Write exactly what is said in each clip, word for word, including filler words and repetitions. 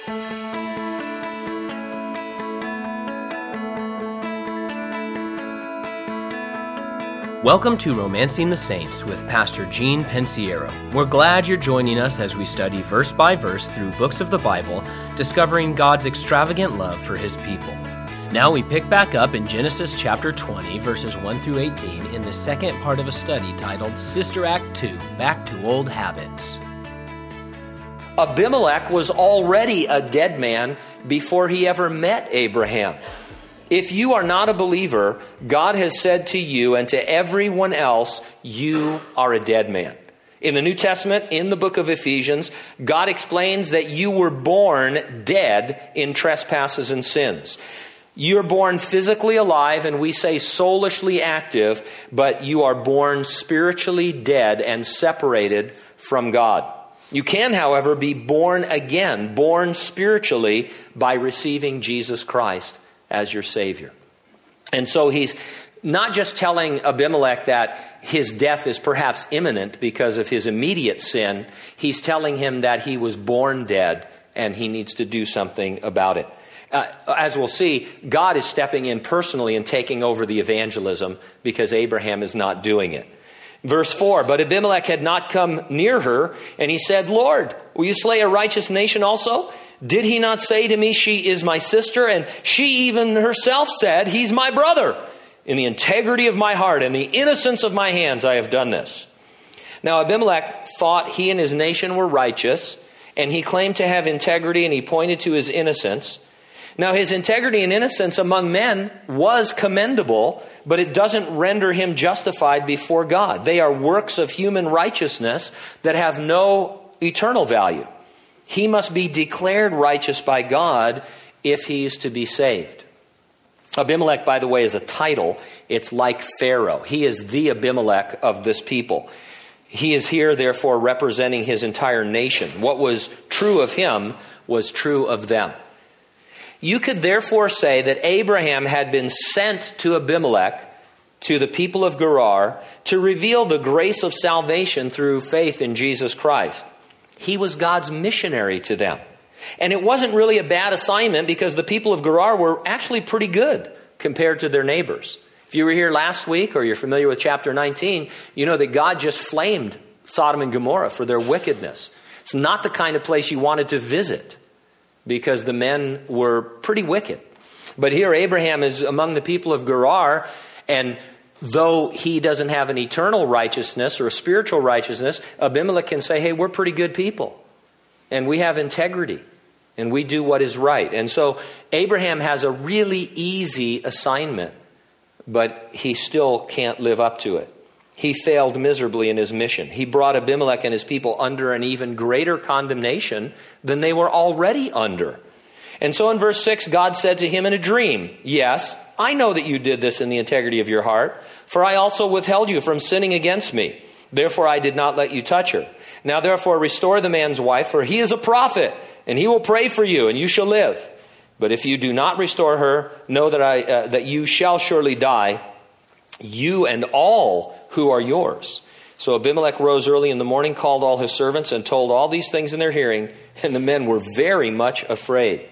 Welcome to Romancing the Saints with Pastor Gene Pensiero. We're glad you're joining us as we study verse by verse through books of the Bible, discovering God's extravagant love for His people. Now we pick back up in Genesis chapter twenty, verses one through eighteen, in the second part of a study titled Sister Act two, Back to Old Habits. Abimelech was already a dead man before he ever met Abraham. If you are not a believer, God has said to you and to everyone else, you are a dead man. In the New Testament, in the book of Ephesians, God explains that you were born dead in trespasses and sins. You're born physically alive, and we say soulishly active, but you are born spiritually dead and separated from God. You can, however, be born again, born spiritually by receiving Jesus Christ as your Savior. And so he's not just telling Abimelech that his death is perhaps imminent because of his immediate sin. He's telling him that he was born dead and he needs to do something about it. Uh, as we'll see, God is stepping in personally and taking over the evangelism because Abraham is not doing it. Verse four, but Abimelech had not come near her, and he said, Lord, will you slay a righteous nation also? Did he not say to me, she is my sister? And she even herself said, he's my brother. In the integrity of my heart and the innocence of my hands, I have done this. Now Abimelech thought he and his nation were righteous, and he claimed to have integrity, and he pointed to his innocence. Now his integrity and innocence among men was commendable, but it doesn't render him justified before God. They are works of human righteousness that have no eternal value. He must be declared righteous by God if he is to be saved. Abimelech, by the way, is a title. It's like Pharaoh. He is the Abimelech of this people. He is here, therefore, representing his entire nation. What was true of him was true of them. You could therefore say that Abraham had been sent to Abimelech, to the people of Gerar, to reveal the grace of salvation through faith in Jesus Christ. He was God's missionary to them. And it wasn't really a bad assignment because the people of Gerar were actually pretty good compared to their neighbors. If you were here last week or you're familiar with chapter nineteen, you know that God just flamed Sodom and Gomorrah for their wickedness. It's not the kind of place you wanted to visit because the men were pretty wicked. But here Abraham is among the people of Gerar, and though he doesn't have an eternal righteousness or a spiritual righteousness, Abimelech can say, hey, we're pretty good people. And we have integrity. And we do what is right. And so Abraham has a really easy assignment, but he still can't live up to it. He failed miserably in his mission. He brought Abimelech and his people under an even greater condemnation than they were already under. And so in verse six, God said to him in a dream, yes, I know that you did this in the integrity of your heart, for I also withheld you from sinning against me. Therefore I did not let you touch her. Now therefore restore the man's wife, for he is a prophet, and he will pray for you, and you shall live. But if you do not restore her, know that I uh, that you shall surely die, you and all who are yours. So Abimelech rose early in the morning, called all his servants, and told all these things in their hearing, and the men were very much afraid.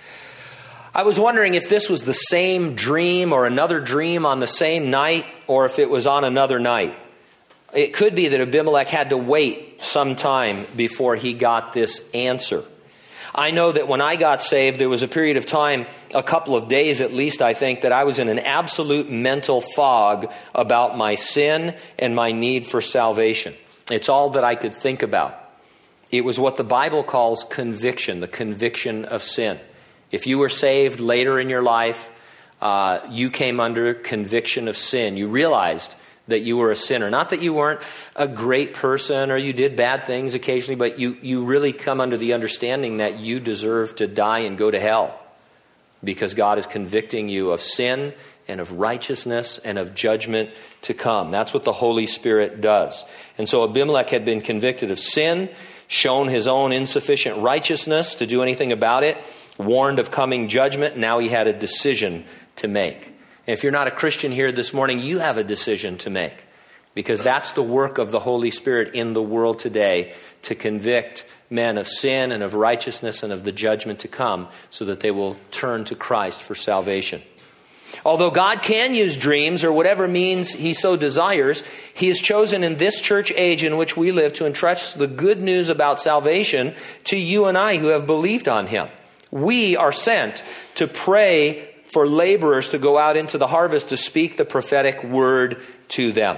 I was wondering if this was the same dream or another dream on the same night, or if it was on another night. It could be that Abimelech had to wait some time before he got this answer. I know that when I got saved, there was a period of time, a couple of days at least, I think, that I was in an absolute mental fog about my sin and my need for salvation. It's all that I could think about. It was what the Bible calls conviction, the conviction of sin. If you were saved later in your life, uh, you came under conviction of sin. You realized that you were a sinner. Not that you weren't a great person or you did bad things occasionally, but you, you really come under the understanding that you deserve to die and go to hell because God is convicting you of sin and of righteousness and of judgment to come. That's what the Holy Spirit does. And so Abimelech had been convicted of sin, shown his own insufficient righteousness to do anything about it, warned of coming judgment. Now he had a decision to make. And if you're not a Christian here this morning, you have a decision to make, because that's the work of the Holy Spirit in the world today, to convict men of sin and of righteousness and of the judgment to come, so that they will turn to Christ for salvation. Although God can use dreams or whatever means he so desires, he has chosen in this church age in which we live to entrust the good news about salvation to you and I who have believed on him. We are sent to pray for laborers to go out into the harvest to speak the prophetic word to them.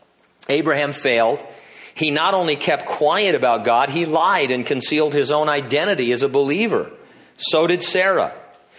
Abraham failed. He not only kept quiet about God, he lied and concealed his own identity as a believer. So did Sarah.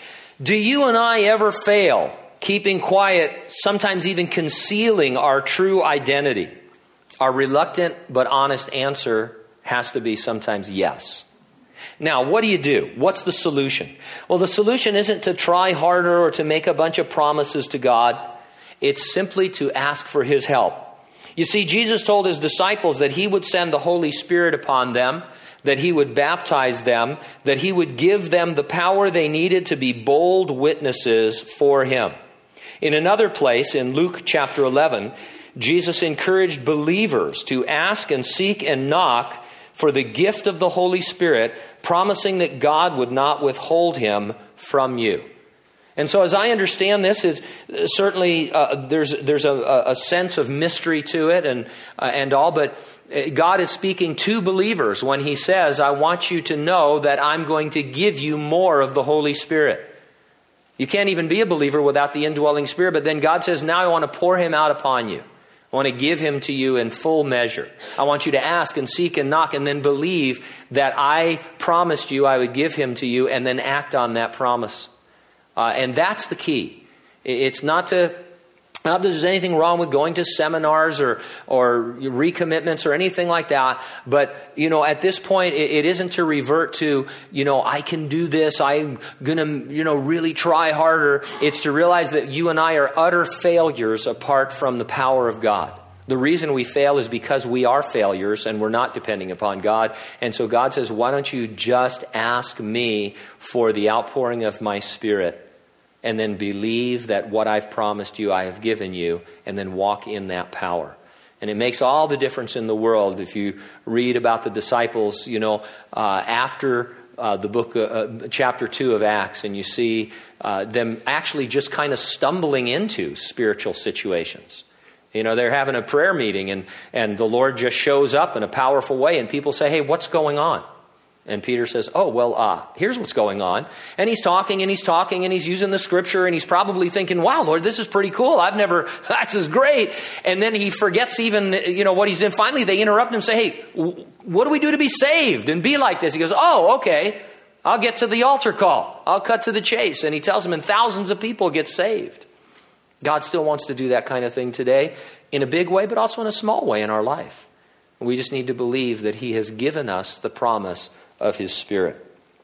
Do you and I ever fail, keeping quiet, sometimes even concealing our true identity? Our reluctant but honest answer has to be sometimes yes. Now, what do you do? What's the solution? Well, the solution isn't to try harder or to make a bunch of promises to God. It's simply to ask for his help. You see, Jesus told his disciples that he would send the Holy Spirit upon them, that he would baptize them, that he would give them the power they needed to be bold witnesses for him. In another place, in Luke chapter eleven, Jesus encouraged believers to ask and seek and knock for the gift of the Holy Spirit, promising that God would not withhold him from you. And so as I understand this, it's certainly uh, there's there's a, a sense of mystery to it and uh, and all, but God is speaking to believers when he says, I want you to know that I'm going to give you more of the Holy Spirit. You can't even be a believer without the indwelling Spirit, but then God says, now I want to pour him out upon you. I want to give him to you in full measure. I want you to ask and seek and knock and then believe that I promised you I would give him to you, and then act on that promise. Uh, and that's the key. It's not to, not that there's anything wrong with going to seminars or or recommitments or anything like that. But, you know, at this point, it, it isn't to revert to, you know, I can do this. I'm going to, you know, really try harder. It's to realize that you and I are utter failures apart from the power of God. The reason we fail is because we are failures and we're not depending upon God. And so God says, why don't you just ask me for the outpouring of my Spirit, and then believe that what I've promised you, I have given you, and then walk in that power. And it makes all the difference in the world if you read about the disciples, you know, uh, after uh, the book, uh, chapter two of Acts, and you see uh, them actually just kind of stumbling into spiritual situations. You know, they're having a prayer meeting and, and the Lord just shows up in a powerful way, and people say, hey, what's going on? And Peter says, oh, well, uh, here's what's going on. And he's talking and he's talking and he's using the scripture and he's probably thinking, wow, Lord, this is pretty cool. I've never, this is great. And then he forgets even, you know, what he's doing. Finally, they interrupt him and say, hey, what do we do to be saved and be like this? He goes, oh, okay, I'll get to the altar call. I'll cut to the chase. And he tells them, and thousands of people get saved. God still wants to do that kind of thing today in a big way, but also in a small way in our life. We just need to believe that he has given us the promise of his Spirit.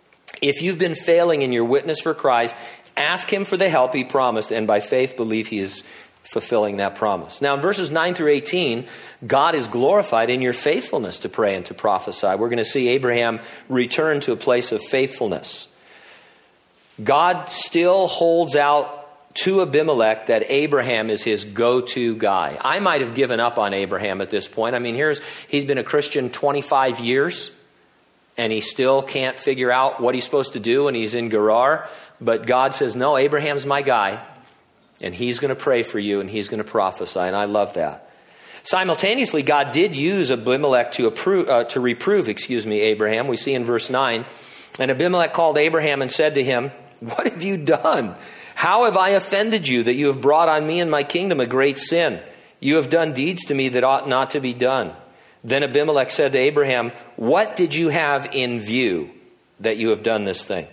If you've been failing in your witness for Christ, ask him for the help he promised, and by faith believe he is fulfilling that promise. Now in verses nine through eighteen, God is glorified in your faithfulness to pray and to prophesy. We're going to see Abraham return to a place of faithfulness. God still holds out to Abimelech that Abraham is his go-to guy. I might have given up on Abraham at this point. I mean, here's he's been a Christian twenty-five years. And he still can't figure out what he's supposed to do, and he's in Gerar. But God says, no, Abraham's my guy, and he's going to pray for you, and he's going to prophesy, and I love that. Simultaneously, God did use Abimelech to, approve, uh, to reprove excuse me, Abraham. We see in verse nine, and Abimelech called Abraham and said to him, what have you done? How have I offended you that you have brought on me and my kingdom a great sin? You have done deeds to me that ought not to be done. Then Abimelech said to Abraham, what did you have in view that you have done this thing?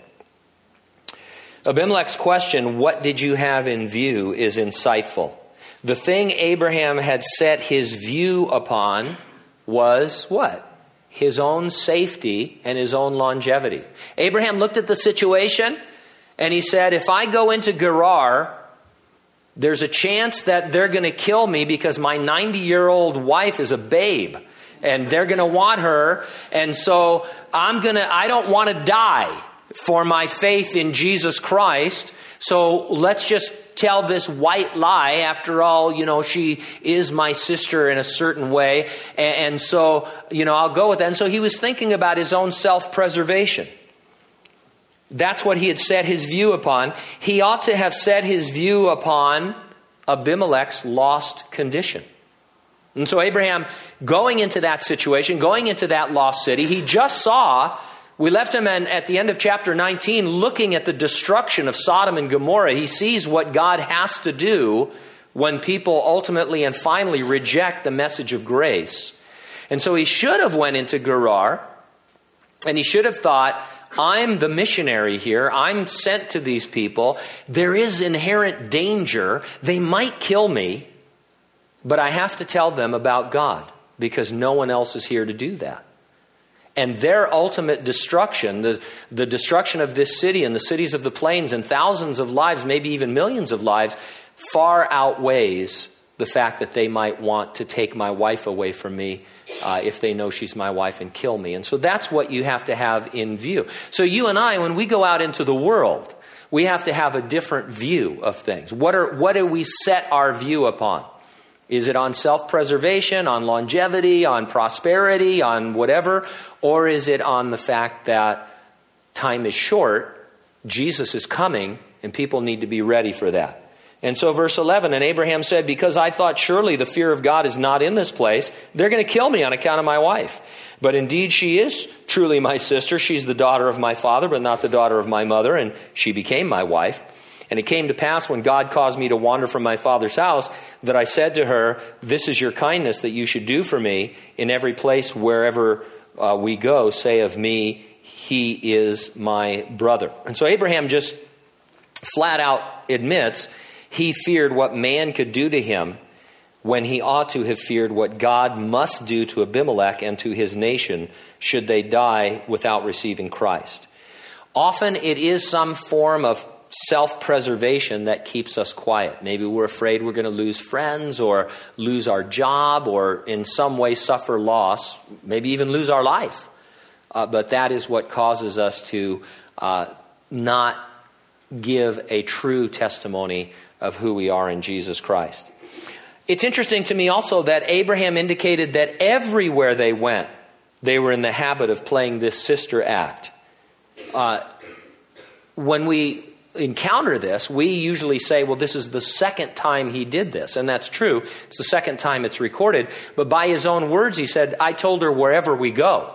Abimelech's question, what did you have in view, is insightful. The thing Abraham had set his view upon was what? His own safety and his own longevity. Abraham looked at the situation and he said, if I go into Gerar, there's a chance that they're going to kill me because my ninety-year-old wife is a babe. And they're going to want her. And so I'm going to, I don't want to die for my faith in Jesus Christ. So let's just tell this white lie. After all, you know, she is my sister in a certain way. And, and so, you know, I'll go with that. And so he was thinking about his own self-preservation. That's what he had set his view upon. He ought to have set his view upon Abimelech's lost condition. And so Abraham, going into that situation, going into that lost city, he just saw, we left him in, at the end of chapter nineteen, looking at the destruction of Sodom and Gomorrah. He sees what God has to do when people ultimately and finally reject the message of grace. And so he should have went into Gerar, and he should have thought, I'm the missionary here. I'm sent to these people. There is inherent danger. They might kill me, but I have to tell them about God because no one else is here to do that. And their ultimate destruction, the, the destruction of this city and the cities of the plains and thousands of lives, maybe even millions of lives, far outweighs the fact that they might want to take my wife away from me uh, if they know she's my wife and kill me. And so that's what you have to have in view. So you and I, when we go out into the world, we have to have a different view of things. What are what do we set our view upon? Is it on self-preservation, on longevity, on prosperity, on whatever? Or is it on the fact that time is short, Jesus is coming, and people need to be ready for that? And so verse eleven, and Abraham said, because I thought surely the fear of God is not in this place, they're going to kill me on account of my wife. But indeed she is truly my sister. She's the daughter of my father, but not the daughter of my mother, and she became my wife. And it came to pass when God caused me to wander from my father's house that I said to her, this is your kindness that you should do for me. In every place wherever uh, we go, say of me, he is my brother. And so Abraham just flat out admits he feared what man could do to him when he ought to have feared what God must do to Abimelech and to his nation should they die without receiving Christ. Often it is some form of self-preservation that keeps us quiet. Maybe we're afraid we're going to lose friends or lose our job or in some way suffer loss, maybe even lose our life. Uh, but that is what causes us to uh, not give a true testimony of who we are in Jesus Christ. It's interesting to me also that Abraham indicated that everywhere they went, they were in the habit of playing this sister act. Uh, when we encounter this, we usually say, well, this is the second time he did this. And that's true. It's the second time it's recorded. But by his own words, he said, I told her wherever we go,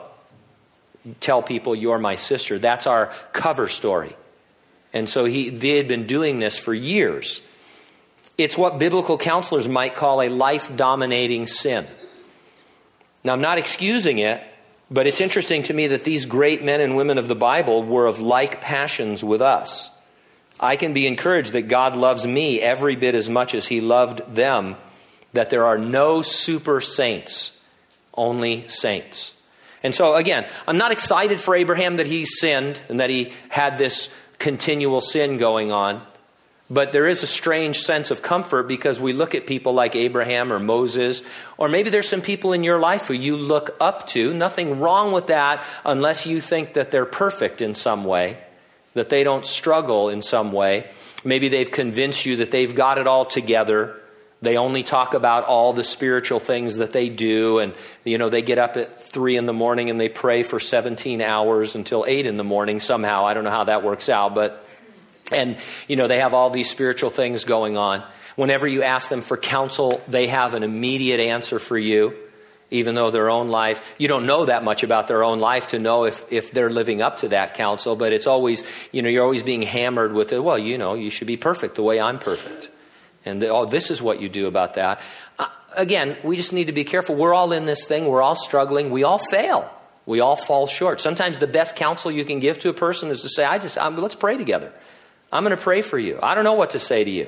tell people you're my sister. That's our cover story. And so he, they had been doing this for years. It's what biblical counselors might call a life-dominating sin. Now, I'm not excusing it, but it's interesting to me that these great men and women of the Bible were of like passions with us. I can be encouraged that God loves me every bit as much as he loved them, that there are no super saints, only saints. And so, again, I'm not excited for Abraham that he sinned and that he had this continual sin going on. But there is a strange sense of comfort because we look at people like Abraham or Moses, or maybe there's some people in your life who you look up to. Nothing wrong with that unless you think that they're perfect in some way, that they don't struggle in some way. Maybe they've convinced you that they've got it all together. They only talk about all the spiritual things that they do. And, you know, they get up at three in the morning and they pray for seventeen hours until eight in the morning somehow. I don't know how that works out, but And, you know, they have all these spiritual things going on. Whenever you ask them for counsel, they have an immediate answer for you, even though their own life, you don't know that much about their own life to know if, if they're living up to that counsel. But it's always, you know, you're always being hammered with it. Well, you know, you should be perfect the way I'm perfect. And, the, oh, this is what you do about that. Uh, again, we just need to be careful. We're all in this thing. We're all struggling. We all fail. We all fall short. Sometimes the best counsel you can give to a person is to say, I just, I'm, let's pray together. I'm going to pray for you. I don't know what to say to you.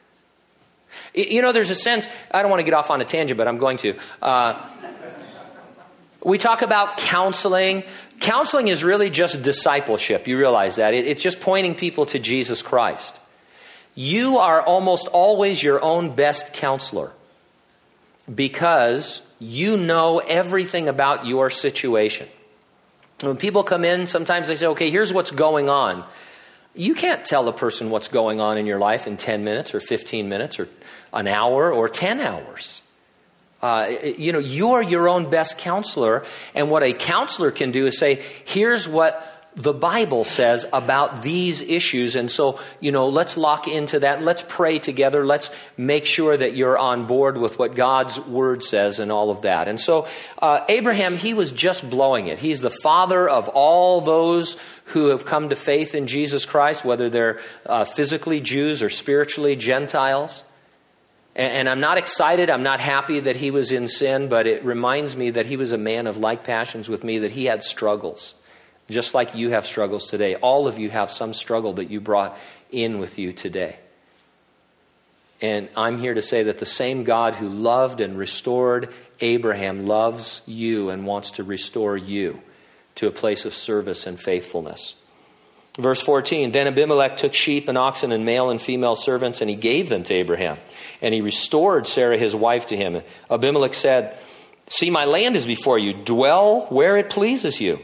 You know, there's a sense, I don't want to get off on a tangent, but I'm going to. Uh, we talk about counseling. Counseling is really just discipleship. You realize that. It, it's just pointing people to Jesus Christ. You are almost always your own best counselor because you know everything about your situation. When people come in, sometimes they say, okay, here's what's going on. You can't tell a person what's going on in your life in ten minutes or fifteen minutes or an hour or ten hours. Uh, you know, you're your own best counselor. And what a counselor can do is say, here's what the Bible says about these issues. And so, you know, let's lock into that. Let's pray together. Let's make sure that you're on board with what God's word says and all of that. And so uh, Abraham, he was just blowing it. He's the father of all those who have come to faith in Jesus Christ, whether they're uh, physically Jews or spiritually Gentiles. And, and I'm not excited. I'm not happy that he was in sin, but it reminds me that he was a man of like passions with me, that he had struggles. Just like you have struggles today. All of you have some struggle that you brought in with you today. And I'm here to say that the same God who loved and restored Abraham loves you and wants to restore you to a place of service and faithfulness. Verse fourteen, then Abimelech took sheep and oxen and male and female servants, and he gave them to Abraham. And he restored Sarah his wife to him. Abimelech said, see, my land is before you. Dwell where it pleases you.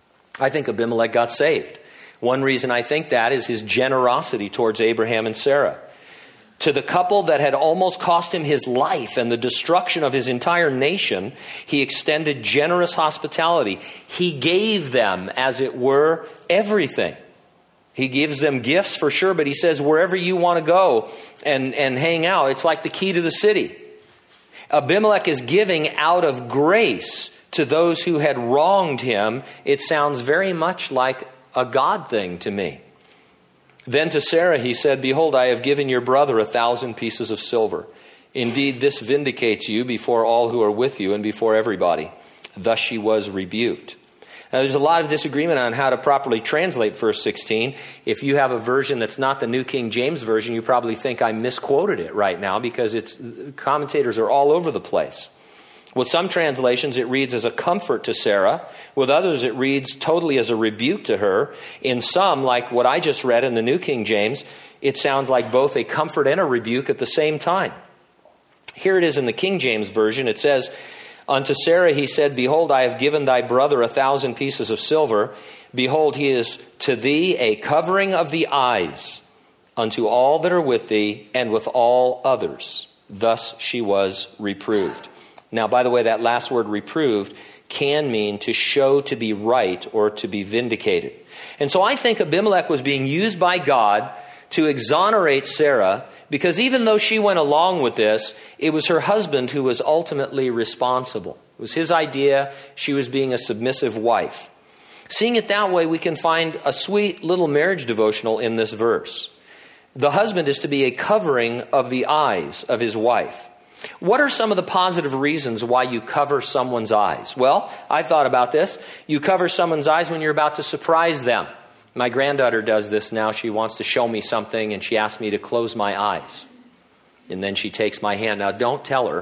I think Abimelech got saved. One reason I think that is his generosity towards Abraham and Sarah. To the couple that had almost cost him his life and the destruction of his entire nation, he extended generous hospitality. He gave them, as it were, everything. He gives them gifts for sure, but he says, wherever you want to go and, and hang out, it's like the key to the city. Abimelech is giving out of grace to those who had wronged him. It sounds very much like a God thing to me. Then to Sarah he said, behold, I have given your brother a thousand pieces of silver. Indeed, this vindicates you before all who are with you and before everybody. Thus she was rebuked. Now, there's a lot of disagreement on how to properly translate verse sixteen. If you have a version that's not the New King James Version, you probably think I misquoted it right now because it's commentators are all over the place. With some translations, it reads as a comfort to Sarah. With others, it reads totally as a rebuke to her. In some, like what I just read in the New King James, it sounds like both a comfort and a rebuke at the same time. Here it is in the King James Version. It says, unto Sarah he said, behold, I have given thy brother a thousand pieces of silver. Behold, he is to thee a covering of the eyes unto all that are with thee and with all others. Thus she was reproved. Now, by the way, that last word, reproved, can mean to show to be right or to be vindicated. And so I think Abimelech was being used by God to exonerate Sarah, because even though she went along with this, it was her husband who was ultimately responsible. It was his idea. She was being a submissive wife. Seeing it that way, we can find a sweet little marriage devotional in this verse. The husband is to be a covering of the eyes of his wife. What are some of the positive reasons why you cover someone's eyes? Well, I thought about this. You cover someone's eyes when you're about to surprise them. My granddaughter does this now. She wants to show me something, and she asks me to close my eyes. And then she takes my hand. Now, don't tell her,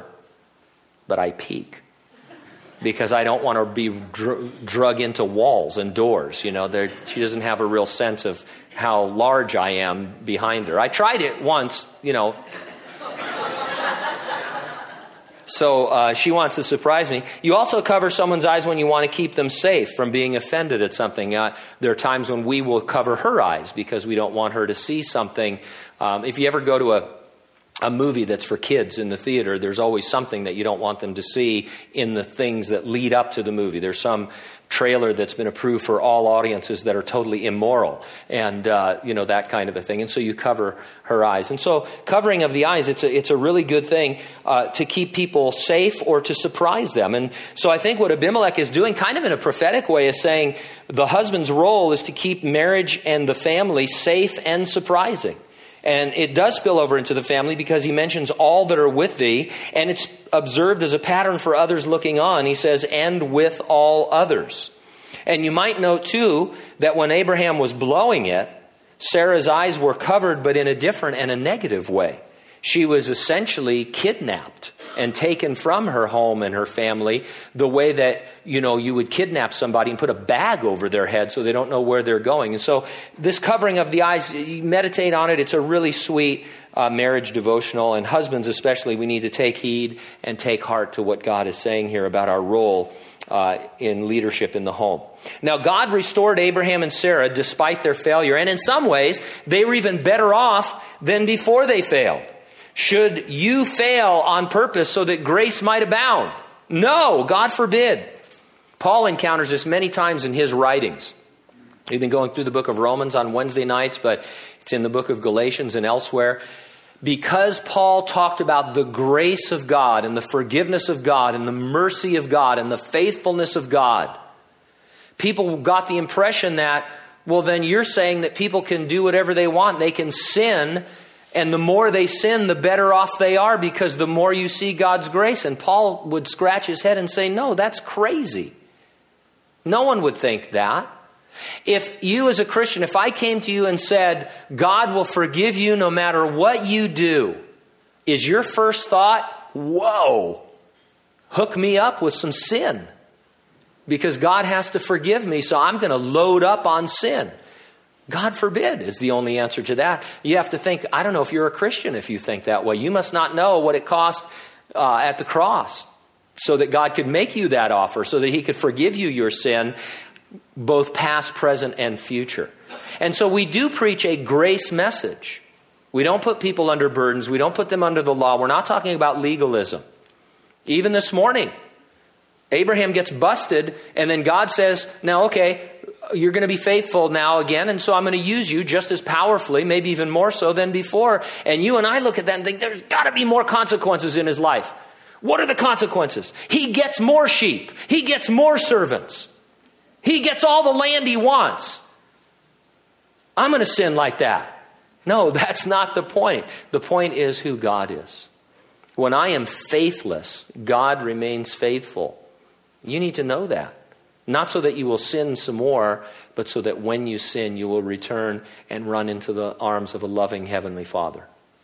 but I peek. Because I don't want her to be dr- drug into walls and doors. You know, there, she doesn't have a real sense of how large I am behind her. I tried it once, you know. So uh, she wants to surprise me. You also cover someone's eyes when you want to keep them safe from being offended at something. Uh, there are times when we will cover her eyes because we don't want her to see something. Um, if you ever go to a, a movie that's for kids in the theater, there's always something that you don't want them to see in the things that lead up to the movie. There's some trailer that's been approved for all audiences that are totally immoral and, uh, you know, that kind of a thing. And so you cover her eyes. And so covering of the eyes, it's a, it's a really good thing uh, to keep people safe or to surprise them. And so I think what Abimelech is doing kind of in a prophetic way is saying the husband's role is to keep marriage and the family safe and surprising. And it does spill over into the family because he mentions all that are with thee, and it's observed as a pattern for others looking on. He says, and with all others. And you might note too that when Abraham was blowing it, Sarah's eyes were covered, but in a different and a negative way. She was essentially kidnapped and taken from her home and her family the way that, you know, you would kidnap somebody and put a bag over their head so they don't know where they're going. And so this covering of the eyes, you meditate on it. It's a really sweet uh, marriage devotional. And husbands especially, we need to take heed and take heart to what God is saying here about our role uh, in leadership in the home. Now, God restored Abraham and Sarah despite their failure, and in some ways, they were even better off than before they failed. Should you fail on purpose so that grace might abound? No, God forbid. Paul encounters this many times in his writings. We've been going through the book of Romans on Wednesday nights, but it's in the book of Galatians and elsewhere. Because Paul talked about the grace of God and the forgiveness of God and the mercy of God and the faithfulness of God, people got the impression that, well, then you're saying that people can do whatever they want. They can sin, and the more they sin, the better off they are because the more you see God's grace. And Paul would scratch his head and say, no, that's crazy. No one would think that. If you as a Christian, if I came to you and said, God will forgive you no matter what you do, is your first thought, whoa, hook me up with some sin? Because God has to forgive me, so I'm going to load up on sin. God forbid is the only answer to that. You have to think, I don't know if you're a Christian if you think that way. You must not know what it cost uh, at the cross so that God could make you that offer, so that he could forgive you your sin, both past, present, and future. And so we do preach a grace message. We don't put people under burdens. We don't put them under the law. We're not talking about legalism. Even this morning, Abraham gets busted, and then God says, now, okay, you're going to be faithful now again, and so I'm going to use you just as powerfully, maybe even more so than before. And you and I look at that and think, there's got to be more consequences in his life. What are the consequences? He gets more sheep. He gets more servants. He gets all the land he wants. I'm going to sin like that. No, that's not the point. The point is who God is. When I am faithless, God remains faithful. You need to know that. Not so that you will sin some more, but so that when you sin, you will return and run into the arms of a loving Heavenly Father.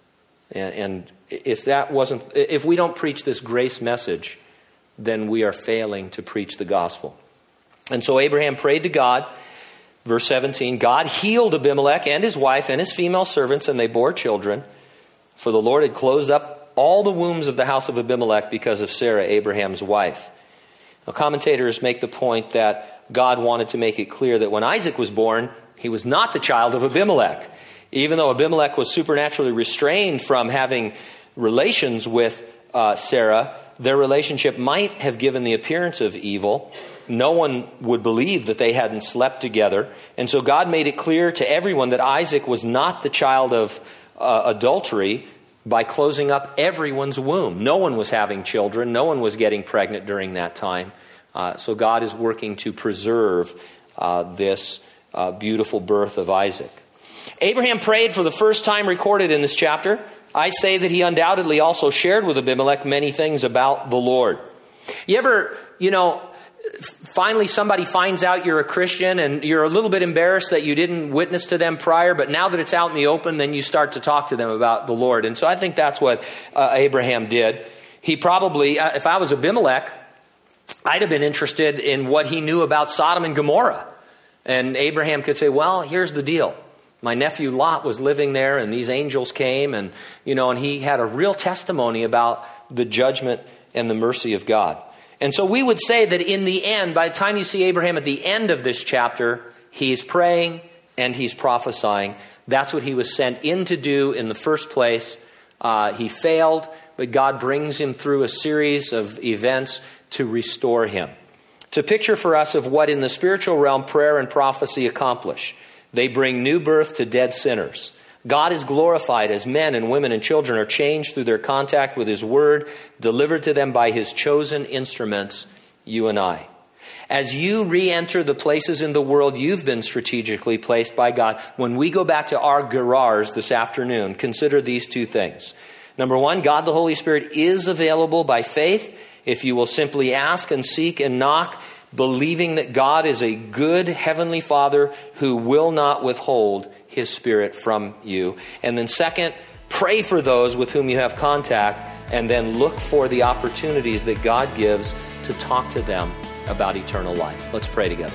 And, and if that wasn't, if we don't preach this grace message, then we are failing to preach the gospel. And so Abraham prayed to God. Verse seventeen, God healed Abimelech and his wife and his female servants, and they bore children. For the Lord had closed up all the wombs of the house of Abimelech because of Sarah, Abraham's wife. Now, commentators make the point that God wanted to make it clear that when Isaac was born, he was not the child of Abimelech. Even though Abimelech was supernaturally restrained from having relations with uh, Sarah, their relationship might have given the appearance of evil. No one would believe that they hadn't slept together. And so God made it clear to everyone that Isaac was not the child of uh, adultery by closing up everyone's womb. No one was having children. No one was getting pregnant during that time. Uh, so God is working to preserve uh, this uh, beautiful birth of Isaac. Abraham prayed for the first time recorded in this chapter. I say that he undoubtedly also shared with Abimelech many things about the Lord. You ever, you know, finally somebody finds out you're a Christian and you're a little bit embarrassed that you didn't witness to them prior, but now that it's out in the open, then you start to talk to them about the Lord. And so I think that's what uh, Abraham did. He probably, uh, if I was Abimelech, I'd have been interested in what he knew about Sodom and Gomorrah. And Abraham could say, well, here's the deal. My nephew Lot was living there and these angels came and, you know, and he had a real testimony about the judgment and the mercy of God. And so we would say that in the end, by the time you see Abraham at the end of this chapter, he's praying and he's prophesying. That's what he was sent in to do in the first place. Uh, he failed, but God brings him through a series of events to restore him. It's a picture for us of what in the spiritual realm prayer and prophecy accomplish. They bring new birth to dead sinners. God is glorified as men and women and children are changed through their contact with his word, delivered to them by his chosen instruments, you and I. As you re-enter the places in the world you've been strategically placed by God, when we go back to our garage this afternoon, consider these two things. Number one, God the Holy Spirit is available by faith if you will simply ask and seek and knock, believing that God is a good heavenly Father who will not withhold his Spirit from you. And then second, pray for those with whom you have contact, and then look for the opportunities that God gives to talk to them about eternal life. Let's pray together.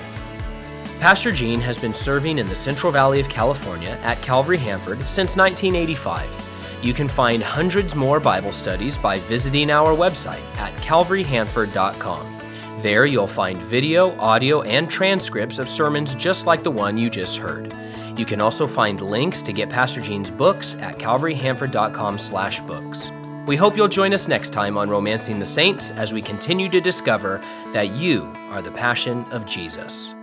Pastor Gene has been serving in the Central Valley of California at Calvary Hanford since nineteen eighty-five. You can find hundreds more Bible studies by visiting our website at calvary hanford dot com. There you'll find video, audio, and transcripts of sermons just like the one you just heard. You can also find links to get Pastor Gene's books at calvary hanford dot com slash books. We hope you'll join us next time on Romancing the Saints as we continue to discover that you are the passion of Jesus.